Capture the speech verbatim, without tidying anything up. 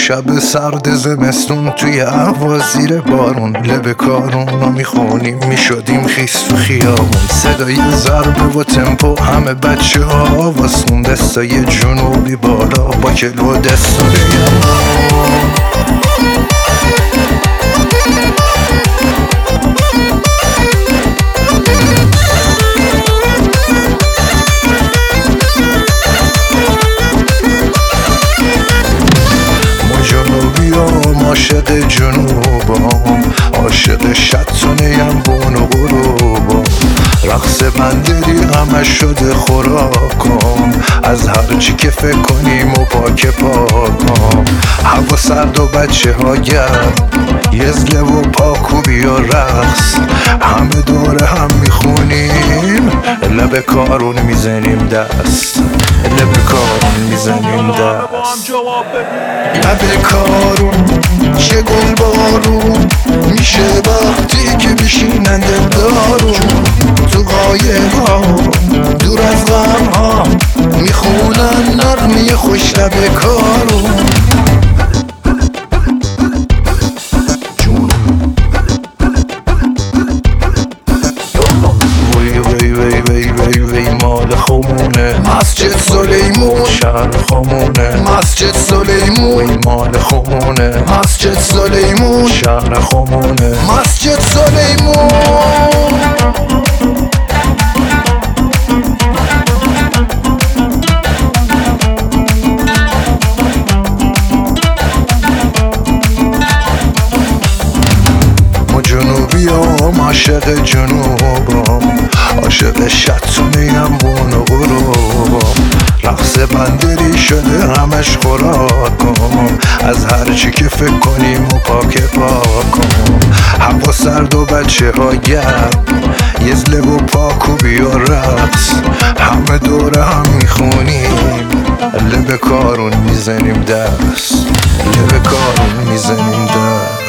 شب سرد زمستون توی هوا زیر بارون لب کارون رو میخونیم میشدیم خیس تو خیابون. صدای ضربه و تمپو همه بچه ها واسون دستای جنوبی بالا با کلو دستای عاشق جنوبام، عاشق شطونیم بون و غروبام. رقص بندری همه شده خوراکم، از هر چی که فکر کنیم و پاک پاکم. هوا سرد و بچه ها گرم، یزله و پاکوبی و رقص، همه دوره هم میخونیم، لب کارون میزنیم دست، لب کارون میزنیم دست. لب کارون چه گل بارون میشه وقتی که بشینن دلدارون. تو قایق ها دور از غم ها میخونن نغمه خوش لب کارون. مال خمونه مسجد سلیمون، شهر خمونه مسجد سلیمون. مال خمونه مسجد سلیمون، شهر خمونه مسجد سلیمون. ما جنوبی هم عاشق جنوبم، عاشق شطونیم بون و غروبم. رقص بندری شده همش خوراکم، از هر چی که فکر کنیم و پاک پاکم. هوا سرد و بچه ها گرم، یزله و پاکوبی و رقص، همه دوره هم میخونیم، لب کارون میزنیم دست، لب کارون میزنیم دست.